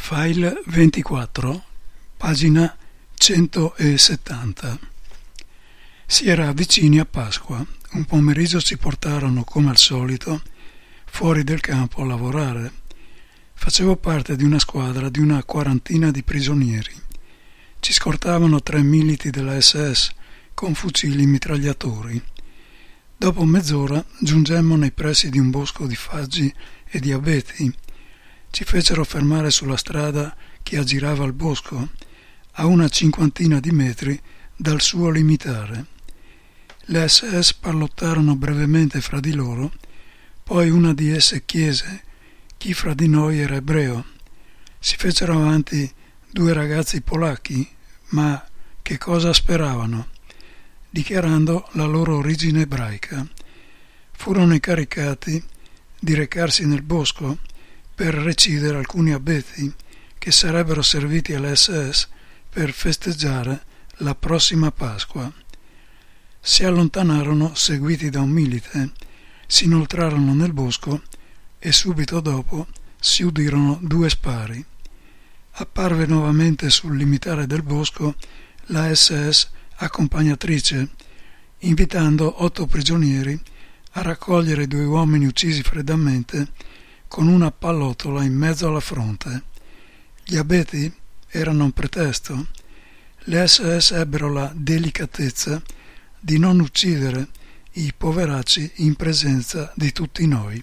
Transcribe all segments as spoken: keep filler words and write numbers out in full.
File ventiquattro, pagina centosettanta. Si era vicini a Pasqua. Un pomeriggio ci portarono, come al solito, fuori del campo a lavorare. Facevo parte di una squadra di una quarantina di prigionieri. Ci scortavano tre militi della S S con fucili mitragliatori. Dopo mezz'ora giungemmo nei pressi di un bosco di faggi e di abeti. Ci fecero fermare sulla strada che aggirava il bosco, a una cinquantina di metri dal suo limitare. Le S S parlottarono brevemente fra di loro, poi una di esse chiese chi fra di noi era ebreo. Si fecero avanti due ragazzi polacchi, ma che cosa speravano, dichiarando la loro origine ebraica. Furono incaricati di recarsi nel bosco per recidere alcuni abeti che sarebbero serviti alle S S per festeggiare la prossima Pasqua. Si allontanarono seguiti da un milite, si inoltrarono nel bosco e subito dopo si udirono due spari. Apparve nuovamente sul limitare del bosco la S S accompagnatrice, invitando otto prigionieri a raccogliere i due uomini uccisi freddamente con una pallottola in mezzo alla fronte. Gli abeti erano un pretesto. Le S S ebbero la delicatezza di non uccidere i poveracci in presenza di tutti noi.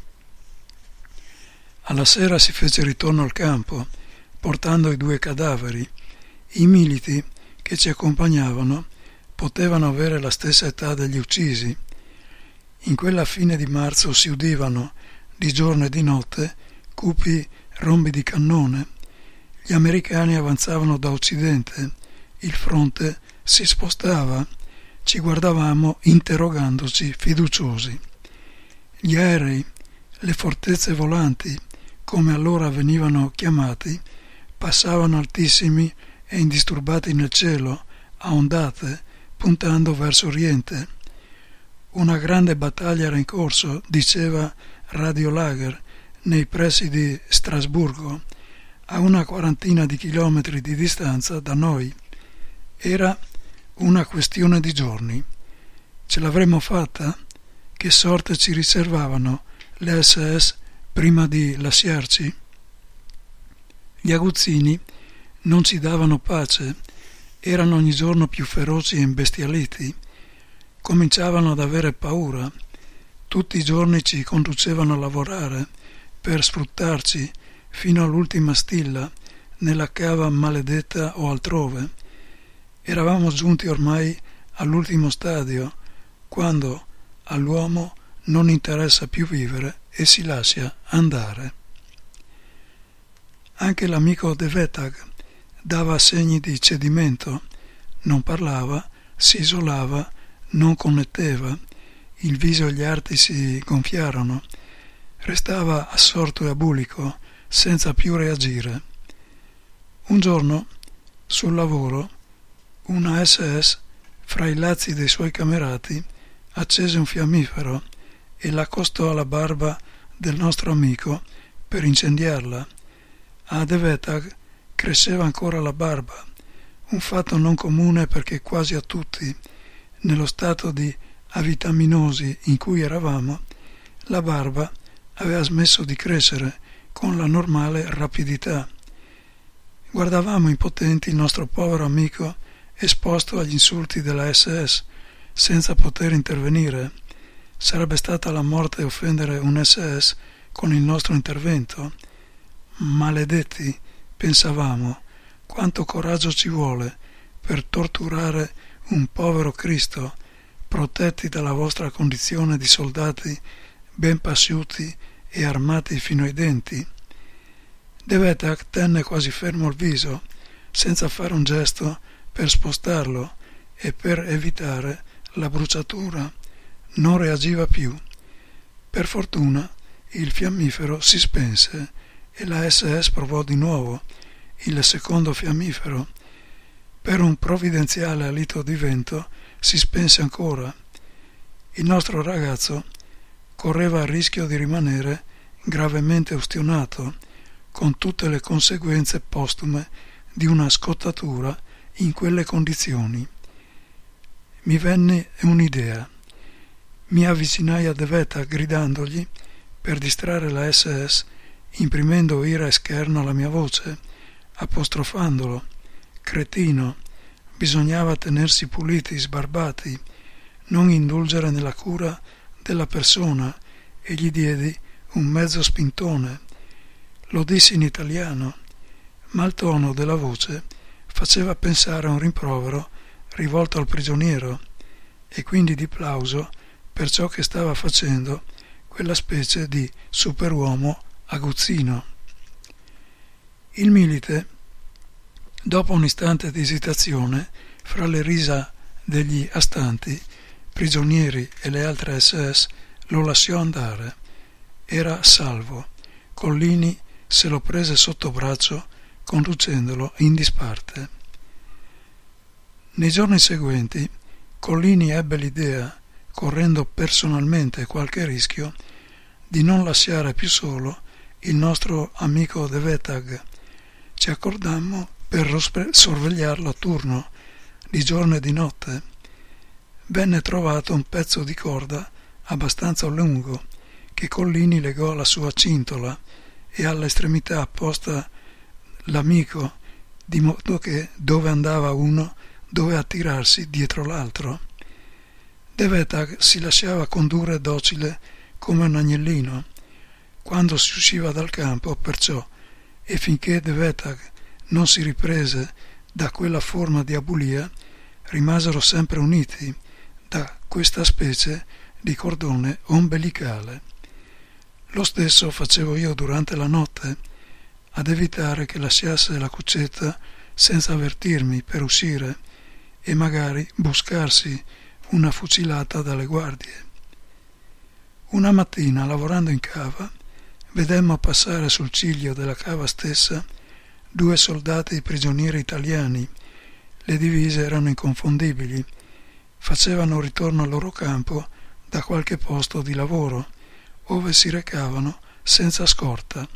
Alla sera si fece ritorno al campo, portando i due cadaveri. I militi che ci accompagnavano potevano avere la stessa età degli uccisi. In quella fine di marzo si udivano, di giorno e di notte, cupi rombi di cannone. Gli americani avanzavano da occidente, il fronte si spostava, ci guardavamo interrogandoci fiduciosi. Gli aerei, le fortezze volanti, come allora venivano chiamati, passavano altissimi e indisturbati nel cielo, a ondate, puntando verso oriente. Una grande battaglia era in corso, diceva Radio Lager, nei pressi di Strasburgo, a una quarantina di chilometri di distanza da noi. Era una questione di giorni. Ce l'avremmo fatta? Che sorte ci riservavano le S S prima di lasciarci? Gli aguzzini non ci davano pace, erano ogni giorno più feroci e imbestialiti. Cominciavano ad avere paura. Tutti i giorni ci conducevano a lavorare per sfruttarci fino all'ultima stilla, nella cava maledetta o altrove. Eravamo giunti ormai all'ultimo stadio, quando all'uomo non interessa più vivere e si lascia andare. Anche l'amico De Wetag dava segni di cedimento, non parlava, si isolava, non connetteva, il viso e gli arti si gonfiarono, restava assorto e abulico, senza più reagire. Un giorno, sul lavoro, una S S, fra i lazzi dei suoi camerati, accese un fiammifero e l'accostò alla barba del nostro amico per incendiarla. A De Wetag cresceva ancora la barba, un fatto non comune perché quasi a tutti, nello stato di avitaminosi in cui eravamo, la barba aveva smesso di crescere con la normale rapidità. Guardavamo impotenti il nostro povero amico esposto agli insulti della S S, senza poter intervenire. Sarebbe stata la morte offendere un S S con il nostro intervento. Maledetti, pensavamo, quanto coraggio ci vuole per torturare un povero Cristo, protetti dalla vostra condizione di soldati ben pasciuti e armati fino ai denti. De Wetag tenne quasi fermo il viso, senza fare un gesto per spostarlo e per evitare la bruciatura. Non reagiva più. Per fortuna il fiammifero si spense e la S S provò di nuovo il secondo fiammifero. Per un provvidenziale alito di vento si spense ancora. Il nostro ragazzo correva il rischio di rimanere gravemente ustionato, con tutte le conseguenze postume di una scottatura in quelle condizioni. Mi venne un'idea. Mi avvicinai a De Wetag gridandogli, per distrarre la esse esse, imprimendo ira e scherno alla mia voce, apostrofandolo. Cretino, bisognava tenersi puliti, sbarbati, non indulgere nella cura della persona, e gli diedi un mezzo spintone. Lo dissi in italiano, ma il tono della voce faceva pensare a un rimprovero rivolto al prigioniero, e quindi di plauso per ciò che stava facendo quella specie di superuomo aguzzino. Il milite, dopo un istante di esitazione, fra le risa degli astanti, prigionieri e le altre esse esse, lo lasciò andare. Era salvo. Collini se lo prese sotto braccio, conducendolo in disparte. Nei giorni seguenti, Collini ebbe l'idea, correndo personalmente qualche rischio, di non lasciare più solo il nostro amico De Wetag. Ci accordammo per sorvegliarlo a turno, di giorno e di notte. Venne trovato un pezzo di corda abbastanza lungo che Collini legò alla sua cintola e all'estremità apposta l'amico, di modo che dove andava uno doveva tirarsi dietro l'altro. De Wetag si lasciava condurre docile come un agnellino quando si usciva dal campo, perciò, e finché De Wetag non si riprese da quella forma di abulia, rimasero sempre uniti da questa specie di cordone ombelicale. Lo stesso facevo io durante la notte, ad evitare che lasciasse la cuccetta senza avvertirmi per uscire e magari buscarsi una fucilata dalle guardie. Una mattina, lavorando in cava, vedemmo passare sul ciglio della cava stessa due soldati prigionieri italiani. Le divise erano inconfondibili, facevano ritorno al loro campo da qualche posto di lavoro, ove si recavano senza scorta.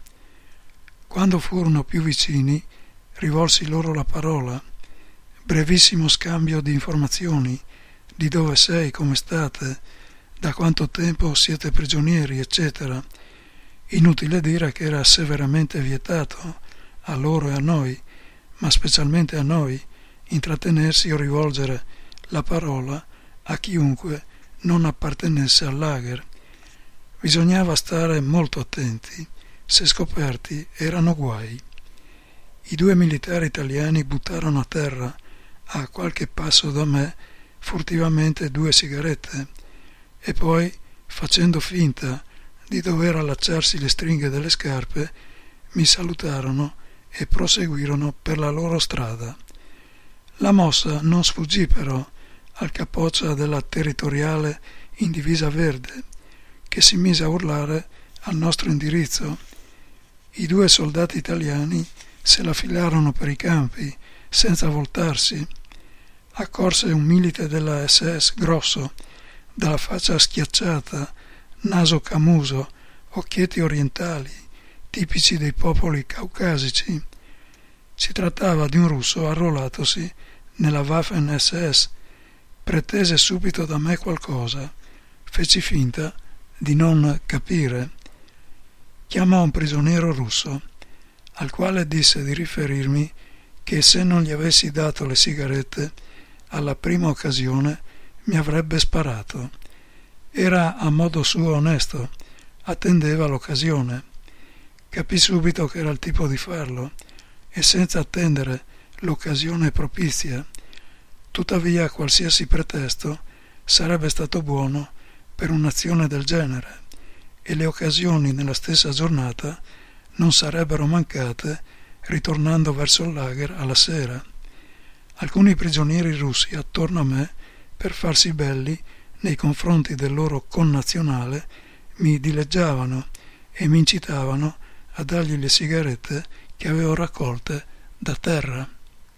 Quando furono più vicini, rivolsi loro la parola. Brevissimo scambio di informazioni, di dove sei, come state, da quanto tempo siete prigionieri, eccetera. Inutile dire che era severamente vietato a loro e a noi, ma specialmente a noi, intrattenersi o rivolgere la parola a chiunque non appartenesse al lager. Bisognava stare molto attenti, se scoperti erano guai. I due militari italiani buttarono a terra, a qualche passo da me, furtivamente due sigarette, e poi, facendo finta di dover allacciarsi le stringhe delle scarpe, mi salutarono e proseguirono per la loro strada. La mossa non sfuggì però al capoccia della territoriale in divisa verde, che si mise a urlare al nostro indirizzo. I due soldati italiani se la filarono per i campi, senza voltarsi. Accorse un milite della esse esse grosso, dalla faccia schiacciata, naso camuso, occhietti orientali, tipici dei popoli caucasici. Si trattava di un russo arruolatosi nella Waffen esse esse. Pretese subito da me qualcosa. Feci finta di non capire. Chiamò un prigioniero russo, al quale disse di riferirmi che se non gli avessi dato le sigarette, alla prima occasione mi avrebbe sparato. Era a modo suo onesto, attendeva l'occasione. Capì subito che era il tipo di farlo, e senza attendere l'occasione propizia. Tuttavia qualsiasi pretesto sarebbe stato buono per un'azione del genere, e le occasioni nella stessa giornata non sarebbero mancate ritornando verso il lager alla sera. Alcuni prigionieri russi attorno a me, per farsi belli nei confronti del loro connazionale, mi dileggiavano e mi incitavano a dargli le sigarette che avevo raccolte da terra.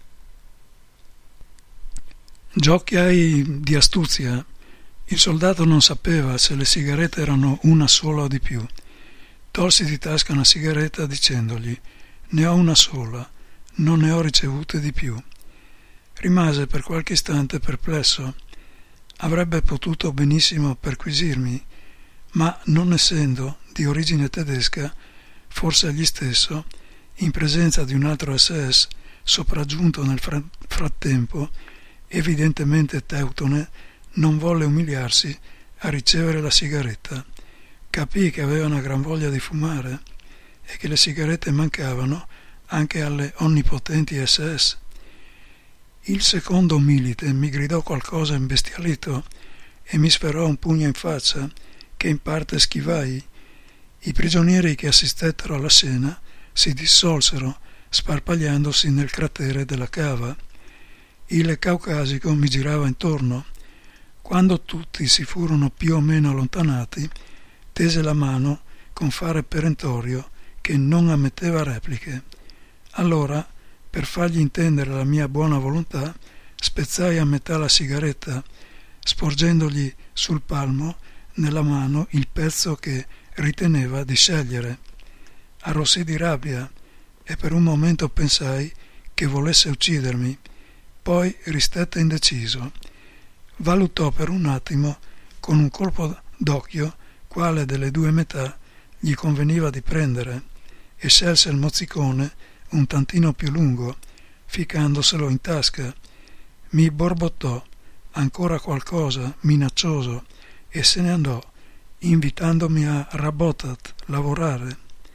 Giochiai di astuzia. Il soldato non sapeva se le sigarette erano una sola o di più. Tolsi di tasca una sigaretta dicendogli: «Ne ho una sola, non ne ho ricevute di più». Rimase per qualche istante perplesso. Avrebbe potuto benissimo perquisirmi, ma non essendo di origine tedesca, forse egli stesso, in presenza di un altro S S sopraggiunto nel frattempo, evidentemente teutone, non volle umiliarsi a ricevere la sigaretta. Capii che aveva una gran voglia di fumare e che le sigarette mancavano anche alle onnipotenti S S. Il secondo milite mi gridò qualcosa imbestialito e mi sferrò un pugno in faccia che in parte schivai. I prigionieri che assistettero alla scena si dissolsero sparpagliandosi nel cratere della cava. Il caucasico mi girava intorno. Quando tutti si furono più o meno allontanati, tese la mano con fare perentorio che non ammetteva repliche. Allora, per fargli intendere la mia buona volontà, spezzai a metà la sigaretta, sporgendogli sul palmo nella mano il pezzo che riteneva di scegliere. Arrossì di rabbia e per un momento pensai che volesse uccidermi, poi ristette indeciso. Valutò per un attimo con un colpo d'occhio quale delle due metà gli conveniva di prendere e scelse il mozzicone un tantino più lungo, ficandoselo in tasca. Mi borbottò ancora qualcosa minaccioso e se ne andò, invitandomi a Rabotat, lavorare.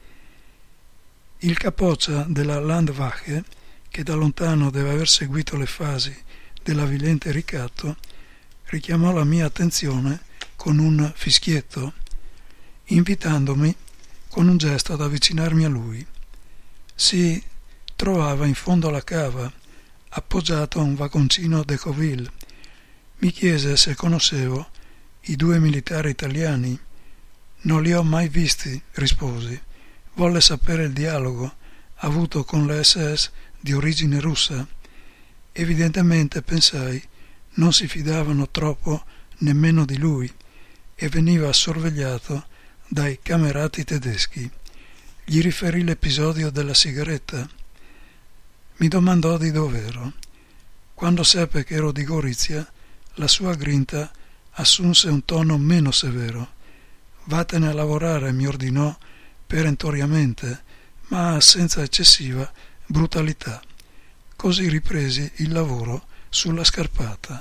Il capoccia della Landwache, che da lontano deve aver seguito le fasi dell'avvilente ricatto, richiamò la mia attenzione con un fischietto, invitandomi con un gesto ad avvicinarmi a lui. Si trovava in fondo alla cava, appoggiato a un vagoncino Decauville. Mi chiese se conoscevo i due militari italiani. «Non li ho mai visti», risposi. Volle sapere il dialogo avuto con le S S di origine russa. Evidentemente, pensai, non si fidavano troppo nemmeno di lui e veniva sorvegliato dai camerati tedeschi. Gli riferì l'episodio della sigaretta. Mi domandò di dov'ero. Quando seppe che ero di Gorizia, la sua grinta assunse un tono meno severo. «Vattene a lavorare», mi ordinò perentoriamente, ma senza eccessiva brutalità. Così ripresi il lavoro sulla scarpata.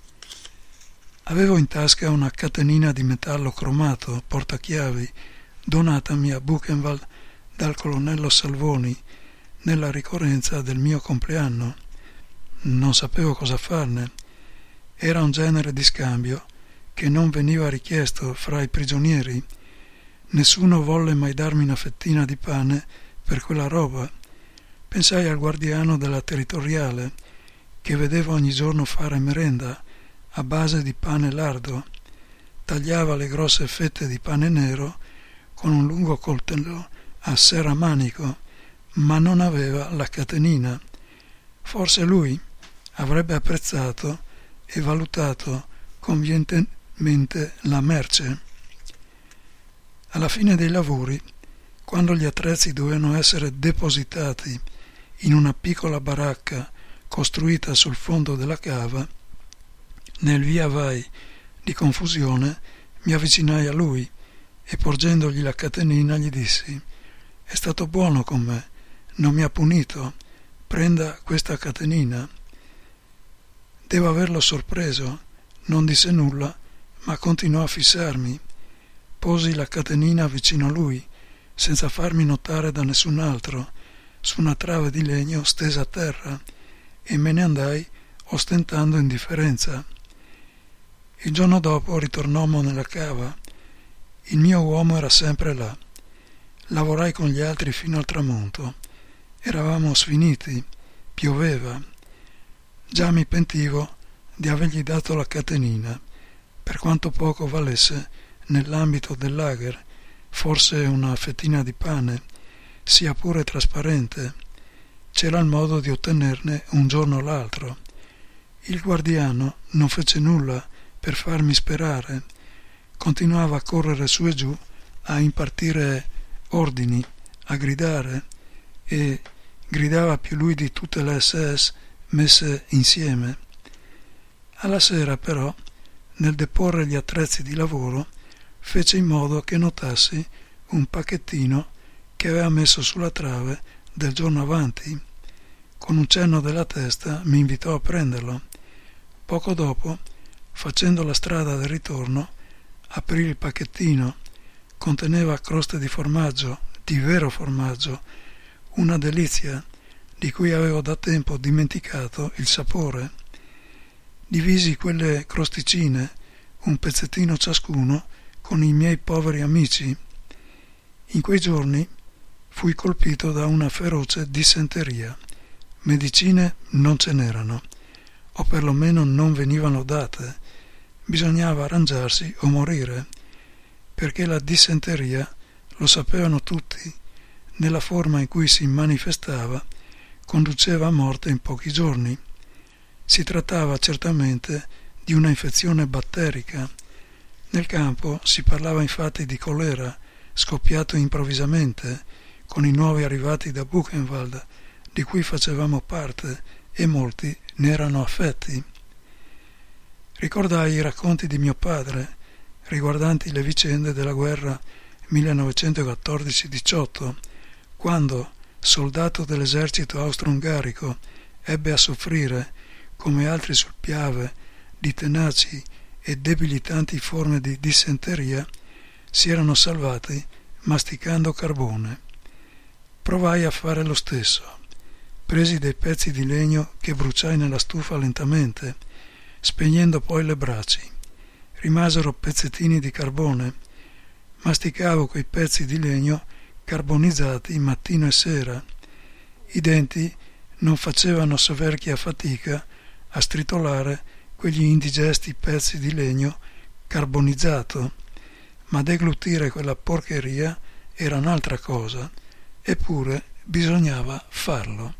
Avevo in tasca una catenina di metallo cromato, portachiavi, donatami a Buchenwald dal colonnello Salvoni nella ricorrenza del mio compleanno. Non sapevo cosa farne. Era un genere di scambio che non veniva richiesto fra i prigionieri. Nessuno volle mai darmi una fettina di pane per quella roba. Pensai al guardiano della territoriale, che vedevo ogni giorno fare merenda a base di pane lardo. Tagliava le grosse fette di pane nero con un lungo coltello a serramanico, ma non aveva la catenina. Forse lui avrebbe apprezzato e valutato convenientemente la merce. Alla fine dei lavori, quando gli attrezzi dovevano essere depositati in una piccola baracca costruita sul fondo della cava, nel via vai di confusione mi avvicinai a lui e porgendogli la catenina gli dissi: «È stato buono con me, non mi ha punito, prenda questa catenina». Devo averlo sorpreso, non disse nulla, ma continuò a fissarmi. Posi la catenina vicino a lui, senza farmi notare da nessun altro, su una trave di legno stesa a terra, e me ne andai ostentando indifferenza. Il giorno dopo ritornommo nella cava. Il mio uomo era sempre là. Lavorai con gli altri fino al tramonto. Eravamo sfiniti, pioveva. Già mi pentivo di avergli dato la catenina, per quanto poco valesse nell'ambito del lager, forse una fettina di pane, sia pure trasparente. C'era il modo di ottenerne un giorno o l'altro. Il guardiano non fece nulla per farmi sperare. Continuava a correre su e giù, a impartire ordini, a gridare, e gridava più lui di tutte le S S messe insieme. Alla sera però, nel deporre gli attrezzi di lavoro, fece in modo che notassi un pacchettino che aveva messo sulla trave del giorno avanti. Con un cenno della testa mi invitò a prenderlo. Poco dopo, facendo la strada del ritorno, aprì il pacchettino. Conteneva croste di formaggio, di vero formaggio, una delizia di cui avevo da tempo dimenticato il sapore. Divisi quelle crosticine, un pezzettino ciascuno, con i miei poveri amici. In quei giorni fui colpito da una feroce dissenteria. Medicine non ce n'erano, o perlomeno non venivano date. Bisognava arrangiarsi o morire, perché la dissenteria, lo sapevano tutti, nella forma in cui si manifestava, conduceva a morte in pochi giorni. Si trattava certamente di una infezione batterica. Nel campo si parlava infatti di colera, scoppiato improvvisamente, con i nuovi arrivati da Buchenwald, di cui facevamo parte, e molti ne erano affetti. Ricordai i racconti di mio padre, riguardanti le vicende della guerra millenovecentoquattordici diciotto, quando, soldato dell'esercito austro-ungarico, ebbe a soffrire, come altri sul Piave, di tenaci e debilitanti forme di dissenteria, si erano salvati masticando carbone. Provai a fare lo stesso. Presi dei pezzi di legno che bruciai nella stufa lentamente, spegnendo poi le braci. Rimasero pezzettini di carbone. Masticavo quei pezzi di legno carbonizzati mattino e sera. I denti non facevano soverchia fatica a stritolare quegli indigesti pezzi di legno carbonizzato, ma deglutire quella porcheria era un'altra cosa, eppure bisognava farlo.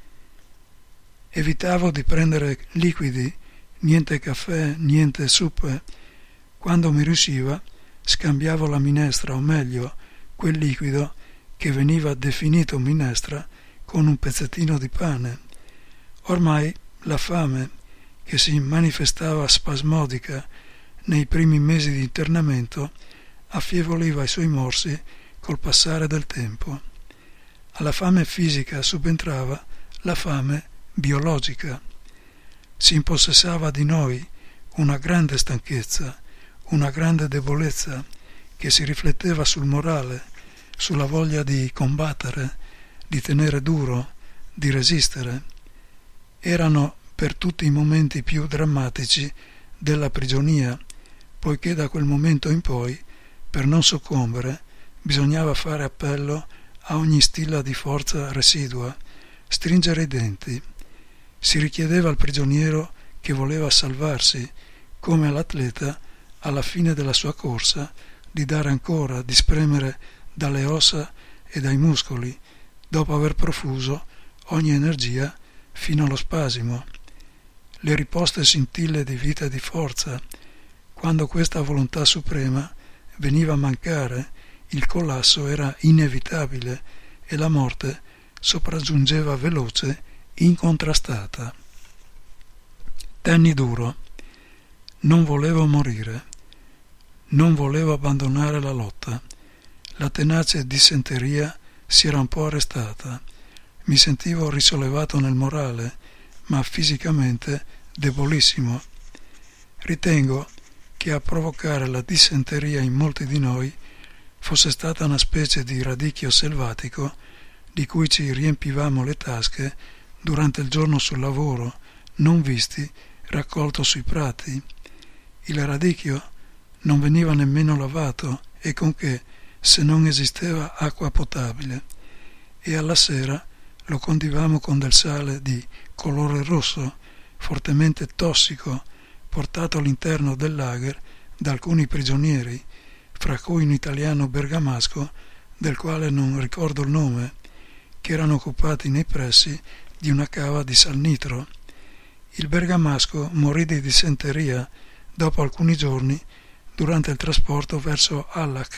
Evitavo di prendere liquidi, niente caffè, niente zuppe. Quando mi riusciva, scambiavo la minestra, o meglio, quel liquido che veniva definito minestra, con un pezzettino di pane. Ormai la fame, che si manifestava spasmodica nei primi mesi di internamento, affievoliva i suoi morsi col passare del tempo. Alla fame fisica subentrava la fame biologica. Si impossessava di noi una grande stanchezza, una grande debolezza che si rifletteva sul morale, sulla voglia di combattere, di tenere duro, di resistere. Erano per tutti i momenti più drammatici della prigionia, poiché da quel momento in poi, per non soccombere, bisognava fare appello a ogni stilla di forza residua, stringere i denti. Si richiedeva al prigioniero che voleva salvarsi, come all'atleta, alla fine della sua corsa, di dare ancora, di spremere dalle ossa e dai muscoli, dopo aver profuso ogni energia fino allo spasimo. Le riposte scintille di vita e di forza, quando questa volontà suprema veniva a mancare, il collasso era inevitabile e la morte sopraggiungeva veloce, incontrastata. Tenni duro. Non volevo morire. Non volevo abbandonare la lotta. La tenace dissenteria si era un po' arrestata. Mi sentivo risollevato nel morale, ma fisicamente debolissimo. Ritengo che a provocare la dissenteria in molti di noi fosse stata una specie di radicchio selvatico di cui ci riempivamo le tasche durante il giorno sul lavoro, non visti, raccolto sui prati. Il radicchio non veniva nemmeno lavato, e con che, se non esisteva acqua potabile, e alla sera lo condivamo con del sale di colore rosso, fortemente tossico, portato all'interno del lager da alcuni prigionieri, fra cui un italiano bergamasco, del quale non ricordo il nome, che erano occupati nei pressi di una cava di salnitro. Il bergamasco morì di dissenteria dopo alcuni giorni durante il trasporto verso Allach,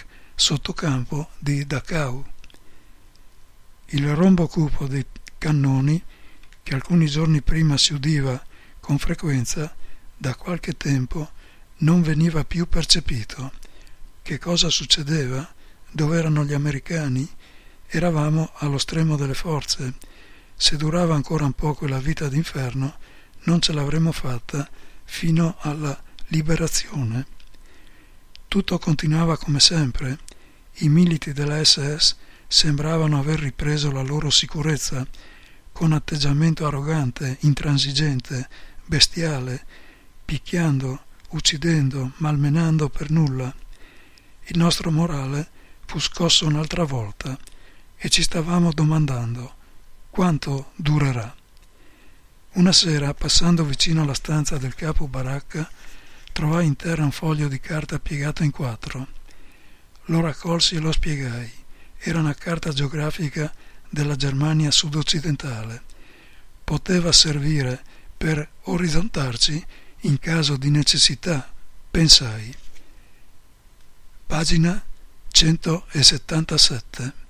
sottocampo di Dachau. Il rombo cupo dei cannoni, che alcuni giorni prima si udiva con frequenza, da qualche tempo non veniva più percepito. Che cosa succedeva? Dove erano gli americani? Eravamo allo stremo delle forze. Se durava ancora un po' quella vita d'inferno, non ce l'avremmo fatta fino alla liberazione. Tutto continuava come sempre. I militi della esse esse sembravano aver ripreso la loro sicurezza, con atteggiamento arrogante, intransigente, bestiale, picchiando, uccidendo, malmenando per nulla. Il nostro morale fu scosso un'altra volta e ci stavamo domandando quanto durerà. Una sera, passando vicino alla stanza del capo baracca, trovai in terra un foglio di carta piegato in quattro. Lo raccolsi e lo spiegai. Era una carta geografica della Germania sud-occidentale. Poteva servire per orizzontarci in caso di necessità, pensai. Pagina centosettantasette.